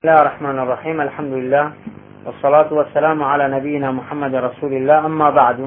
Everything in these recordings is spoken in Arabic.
بسم الله الرحمن الرحيم. الحمد لله والصلاة والسلام على نبينا محمد رسول الله. أما بعد،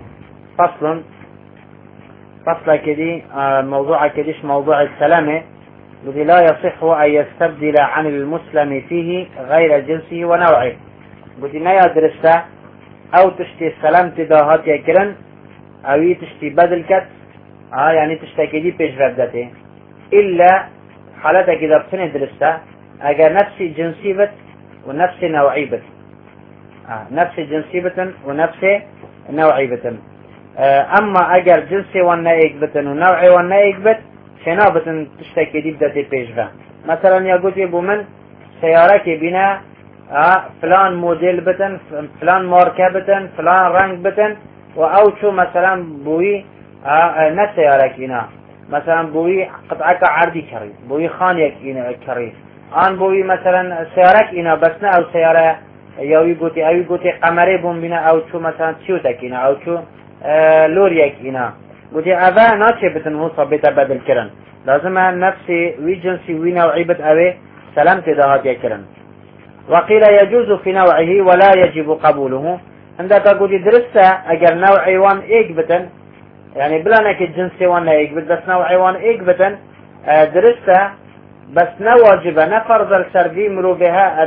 فصل كدي موضوع كديش موضوع السلامة الذي لا يصح أن يستبدل عن المسلم فيه غير جنسه ونوعه. بدي لا يدرسه أو تشتي السلام تداهات يكرن أو تشتي بدل كت يعني تشتكي دي بيش ردته إلا حالتك إذا بتندرسه اگر نفس جنسي بت ونفس نوعي بت نفس جنسي بت ونفس نوعي بت اما اگر جنسي ونائق بت ونوعي ونائق بت شنا بتن تشتكي دي بدأت بيشفه. مثلا يقول يبو من سيارة بنا فلان موديل بتن، فلان ماركة بتن، فلان رنگ بتن، او شو مثلا بوي نسيارة كنا مثلا بوي قطعك عردي كري، بوي خانيك كري، آن بوی مثلا سیارک اینا بس نه او سیاره یاوی گوتی قمری بوم بینا او چو مثلا تیوتک اینا او چو لوریک اینا گوتی اوه ناچه بتن هو صابته بدل کرن، لازم نفسی وی جنسی وی نوعی بت اوه سلامت دهات یکرن. وقیل يجوز في نوعه ولا يجب قبوله. عندك قوتي درسته اگر نوعی وان ایک بتن يعني بلا نك الجنسي وان ایک بت بس نوعی وان ایک بتن درسته بس نواجبه نفرض السربي مرو بها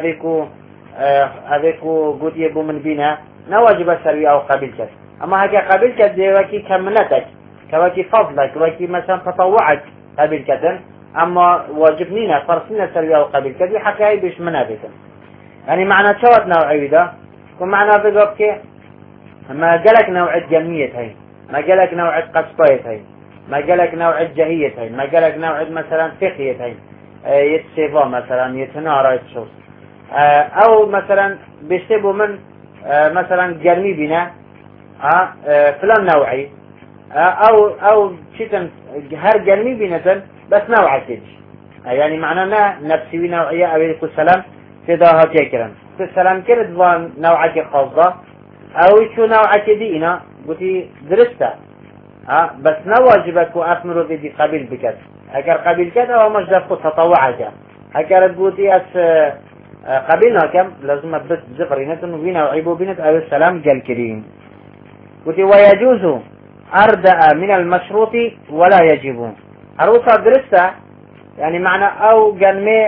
أذيكو قد يبو من بينا نواجب السربي أو قبلتك. أما هكا قبلتك دي وكي كمنتك كوكي فضلك وكي مثلا تطوعك قبلتك، أما واجبنينا فرصنا السربي أو قبلتك دي حكاية بيش منابك. يعني معنى شوات نوعي ده ومعنى بقى ما قالك نوع جمية هاي، ما قالك نوع قصبية هاي، ما قالك نوع جهية هاي، ما قالك نوع مثلا فقهية هاي يتسيفا مثلا يتنارا يتشوف او مثلا بيشتبوا من مثلا جرمي بنا فلان نوعي او شيتن هر جرمي بنا بس نوع كده، يعني معنانا نفسي نوعية عليكم السلام تداهات يكرم في السلام كرد وان نوعك خاصة او شو نوعك دينا قلتي درسته بس نواجبك وأثمر بدي قبل بكت. اگر قبل كده او مش دفق تطوعك اگر قلتي اس قبلنا كم لازم بدت زفرينة وبينا وعيبوا بينت او السلام جل كريم. قلتي ويجوز أردأ من المشروط ولا يجب. عروسة درسته يعني معنى او قلمي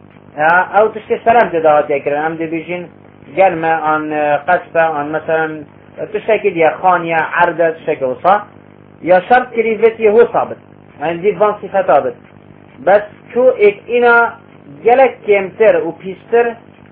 او تشتي السلام تداهات يكرن ام دي بيجين قلمة عن قصفة عن مثلا تشتكي دي خانية عردة تشتكي وصا يا شرط كريفتي هو صابت يعني دي فان صفات بس بس شو انا جلك كمتر و بيستر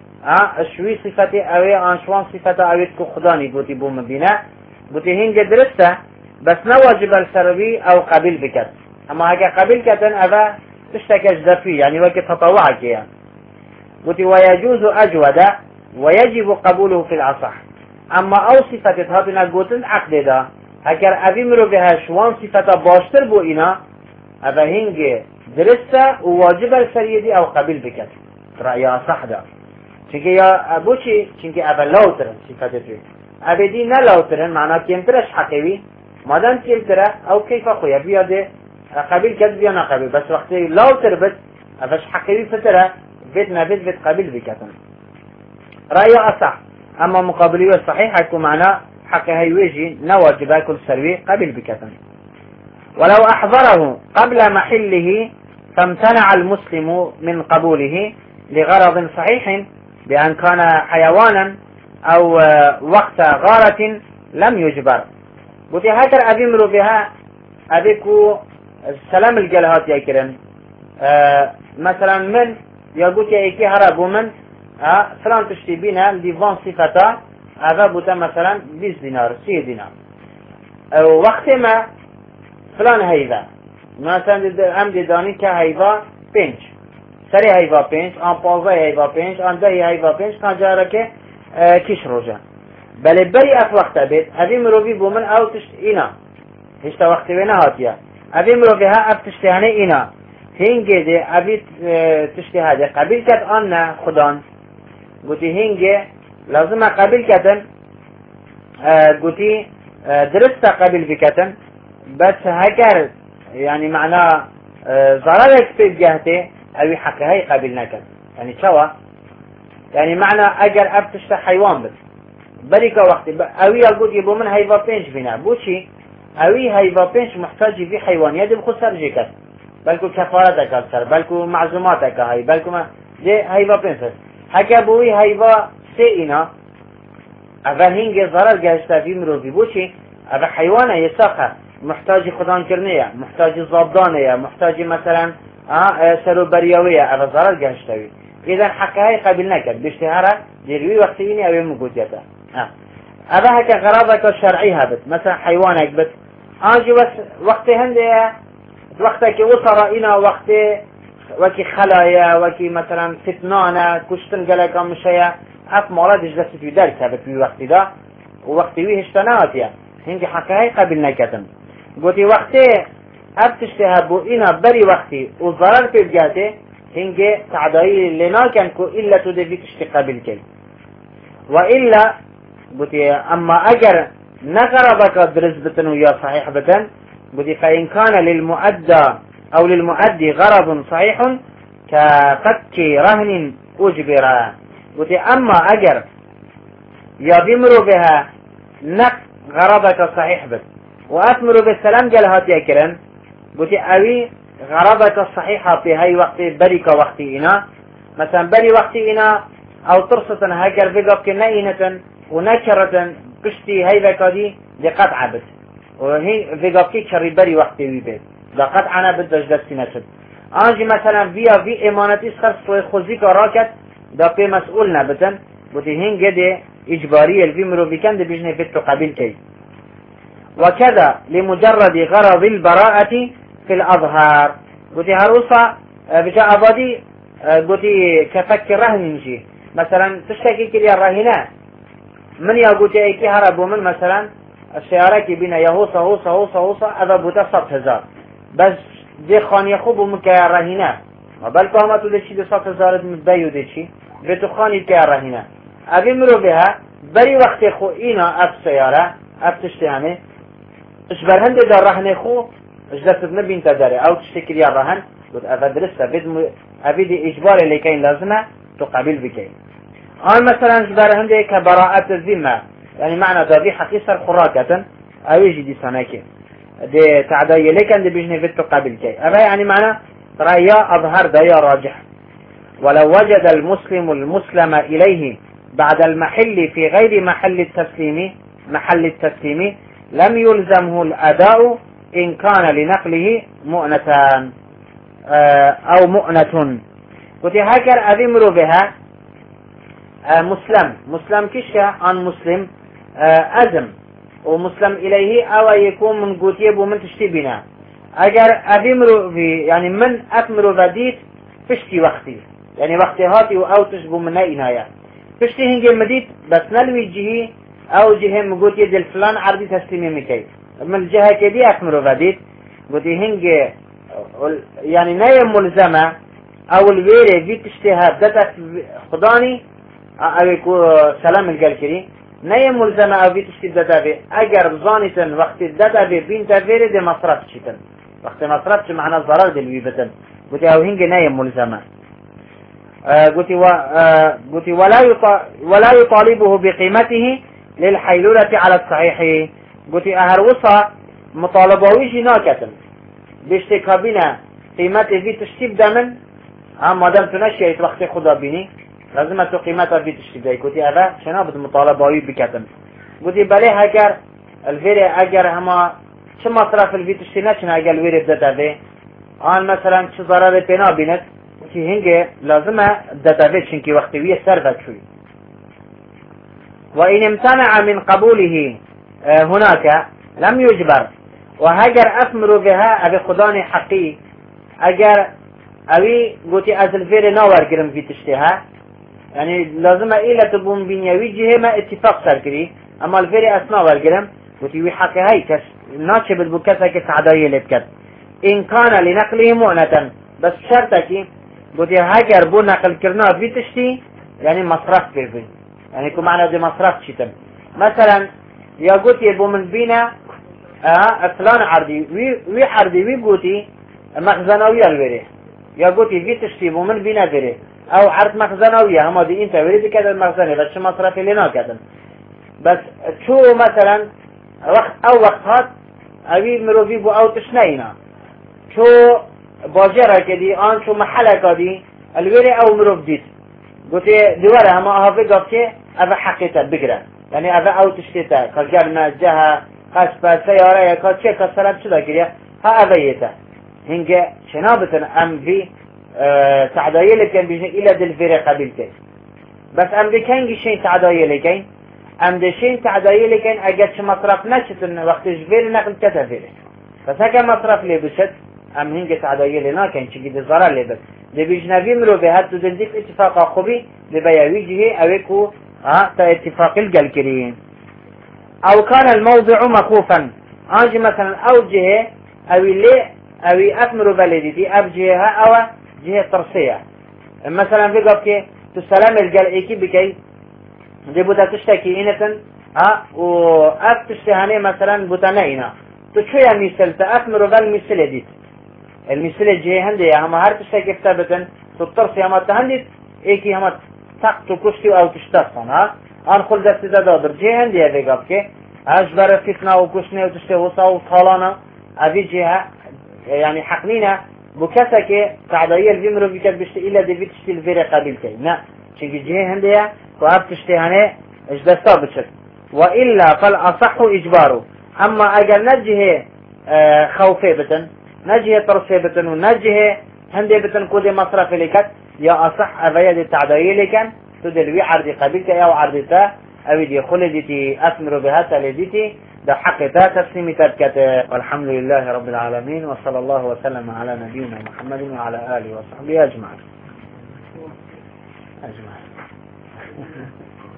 شوي صفتي اوي انشوان صفتا اوي تكو خداني قوتي بوم بينا قوتي هنج درسته بس نواجب السربي او قبل بكت. اما هكا قبل كتن افا تشتكش دفي يعني وكي تطوعك يعني. قوتي ويجوز اجود ويجب قبوله في الأصح. اما او صفتي هاتنا قوتن عقد دا اگر اوی مرو به شوان صفتا باشتر بو اینا اوه هنگ درسته و واجب السریدی او قبل بکد رأی صح ده چونکه یا بوچی چونکه اوه لاوترن صفت توی اوه دی نه لاوترن معنا کمترش حقیوی مادم کمتره او کیف خویا بیاده قبل کد بیا نقبل بس وقتی لاوتر بد اوهش حقیوی فتره بید نبید بید قبل بکدن رأي أصح. أما مقابلي والصحيح هيكون معنا حق هيويجي نواجب كل سروي قبل بكتن. ولو أحضره قبل محله فامتنع المسلم من قبوله لغرض صحيح بأن كان حيوانا أو وقت غارة لم يجبر. قلت هكذا أبيمر بها أبيكو السلام الجلهات يكرن مثلا من يقول يا هربوا من فلان تشتي بينا ديفان صفتا هذا بوتا مثلا 20 دينار 30 دينار وقت ما فلان هيدا مثلا ام دي داني كهيدا 5 سري هيدا 5 ان پازه هيدا 5 ان دهي هيدا 5 كان جارك كيش روجا بل بري اف وقت بيت ابي مروبي بومن او تشتينا هيش وقت بينا هاتيا ابي مروبي ها اف تشتياني انا هنگه دي ابي تشتي هذا قبيل كت ان خدان قلتي هنگه لازم قبل كتن قلتي درست قبل بكتن بس هكر يعني معناه ضررك في جهته اوي حق هاي قبل نكت يعني شوا يعني معنى اگر اب تشت حيوان بس بريكا وقت اوي اقول يبو من هيفا بينش بنا بوشي اوي هيفا بينش محتاج في حيوان يدم خسر جيكت بلکو کفارت اکثر بلکو معزومات اکهایی بلکو ما ده هیوا پنسد حکا بوی هیوا سه اینا اول هنگ ضرر گشته فی مروفی بوچی اول حیوانه یساقه محتاج خدان کرنه محتاج زابدانه محتاج مثلا سلو بریاویه اول ضرر گشته وی اذن حقهای قبل نکد بشتهاره جلوی وقتی اینی اوی مگودیته اول هکا غراضه شرعی هبت مثلا حیوانک بت آنجی وقتی هنده وقتی که وصل اینا وقتی وکی خلایا وکی مثلا فتنانه کشتن گلکا مشیا اف مالادش دست توی در ثبت وی وقتی دا و وقتی وی هشتناتیه هنگی حقهای قبل نکتن گوتی وقتی اف تشتها بو اینا بری وقتی و ضرر پی بگاته هنگی تعدایی لناکن که الا تو دوی تشتی قبل کی و الا گوتی اما اگر نقربک درز بتن و یا صحیح بتن بدي فإن كان للمؤدى أو للمؤدي غرض صحيح كفك رهن أجبر بدي أما أجر يضمر بها نق غرضك صحيح بس وأثمر بالسلام قال هاتي أكرن بدي أوي غرضك الصحيحة في هاي وقت بريك وقت إنا مثلا بري وقت إنا أو طرصة هاجر بقى كنائنة ونكرة قشتي هاي بكادي لقطع بس وهي فيجابكي شريبري وقتي ويبه لقد أنا بدش دستي نشد آنجي مثلا في إمانتي خاص خوزي كراكت دا في مسؤول نبتن بودي هين جدي إجباري الفي مروفيكان دي بيجني بيتو قبيل كي وكذا لمجرد غرض البراءة في الأظهار بودي هروسا بجاء أبادي بودي كفك رهن نجي مثلا تشتكي كلي الرهنة من يقول ايكي هربوا من مثلا السيارة كي بينا يهوصا هوصا هوصا هوصا هذا بوتا 100,000 بس دي خاني خوب ومكيا رهينة ما بالكو هما تو دي 100,000 متبايو دي شي بيتو خاني كيا رهينة ابي مرو بها بري وقت خو اينا اف سيارة اف تشتهاني اش برهند دا رهن خو اش دست نبين تداري او تشتكي يا رهن قلت افدرسة ابي دي اجبار اللي كاين لازمه تقابل بكين مثلا اش برهند كبراءة الذمة يعني معنى ذا حقيقة خراكة أو يجي دي سناكي دي تعداية لكن دي بيجني فيتو قابل كي أبا يعني معنى رأيا أظهر دايا راجح ولو وجد المسلم المسلم إليه بعد المحل في غير محل التسليم لم يلزمه الأداء إن كان لنقله مؤنتان أو مؤنة قلت هكذا أذمر بها مسلم كشكا عن مسلم أزم ومسلم إليه أو يكون من قوتيب ومن تشتي بنا أجر أذمر في يعني من أثمر بديت فشتي وقتي يعني وقتي هاتي أو تشبه من إنايا فشتي هنجي مديت بس نلوي جهي أو جهة مقوتي دل فلان عرضي تسليمي مكي من الجهة كدي أثمر بديت قوتي هنجي يعني نايم ملزمة أو الويري في تشتيها بدأت خداني أو يكون سلام الجالكري نايم ملزمة أو في تشتي دتابي أجر ظانيتن وقت الدتابي بين تفيري دي مصرف شيتن وقت مصرف معنى الضرر دي الويبتن قلت أو هنجي نايم ملزمة قلت ولا يطالبه بقيمته للحيلولة على الصحيح قلت أهروصا مطالبويش ناكتن بيشتكى بنا قيمته في تشتي بدمن ما دام تنشيت وقت خدا بيني لازم تو قيمتها في تشتي قلتي هذا شنو بده مطالبه بكتم قلتي بلي هاجر الفيري اجر هما شو مصرف الفي تشتي نشنا اجر الفيري بدته ان مثلا شو ضرر بينا بينت قلتي هنجي لازم دته شنكي وقتيه سرفت شوي وان امتنع من قبوله هناك لم يجبر وهاجر اثمر بها ابي خداني حقي اجر اوي قلتي از الفيري ناور قرم في تشتيها يعني لازم إلى تبون بنيوي جهة ما اتفاق سركري أما الفيري أثناء والقلم وتيوي حقي هاي كس ناتش بالبكسة كسعداية لبكت إن كان لنقله مؤنة بس شرطك قلت هاجر بو نقل كرنا في تشتي يعني مصرف بيبين يعني كم معنى دي مصرف شتم مثلا يا قلت يبو من بينا فلان عردي وي عردي وي قلتي مخزنوية الفيري يا قلت في تشتي بو من بينا فيري او عرض مخزنوية هما دي انت وريد كذا المخزني بس شو مصرفي لنا كذا بس شو مثلا وقت او وقتات اوی مروفی بو او تشنینا شو باجره کدی آن شو محله کدی الویره او مروف دید گوتی دواره همه آهافه گفت که اوه حقیقت بگره یعنی اوه او تشتیته کجر نجه قصبه سیاره یکا چه کسرم چه دا کریه ها اوه یته هنگه شنابتن ام في تعدایه لکن بیشن ایلا دلویره قبیل کن بس ام دی کنگی شین تعدایه لکن ام دشين تعداية لكن اجت مصرف نشتن وقت جبير نقل كتفيره بس هكا مصرف لي بشت ام هنگ تعداية لنا كان شي قد الضرر لي بس لبيجنبي مرو بهات تدنديك اتفاق خوبي لبياوي جهه اويكو تا اتفاق القلكرين او كان الموضع مخوفا انجي مثلا او جهه اوي لي اوي افمرو بلدي اب جهه او جهه ترسيه مثلا في قبك تسلم القلعيكي بكي دي بوتا تشتكي إنتن وأف تشتهاني مثلا بوتا نينا تشوية مثل تأثمر بالمثل ديت المثل الجهي هندي هما هار تشتكي فتابتن تطرسي هما تهنديت ايكي هما تقتو كشتي او تشتغصن ان خل دستي دادر جهي هندي هذي قبكي اجبر فتنا وكشني وتشتي وصا وطالانا ابي جهة يعني حقنينا بكسك تعدايا الفيمرو بكت بشتي إلا دي بتشتي الفيري قبيل كي نا چونكي جهي هندي وهاب تشتهانه اجدستا بشك وإلا فالأصح إجباره أما أجل نجه خوفي بتن نجه ترسي بتن ونجه هندي بتن كودي مصرف لكت يا أصح أبيد التعدائي لكن تدلوي عرضي قبيلك أو عرضتا أو دي خلدتي أثمر بها تلدتي ده حقتا تسليمي تركت والحمد لله رب العالمين وصلى الله وسلم على نبينا محمد وعلى آله وصحبه أجمعين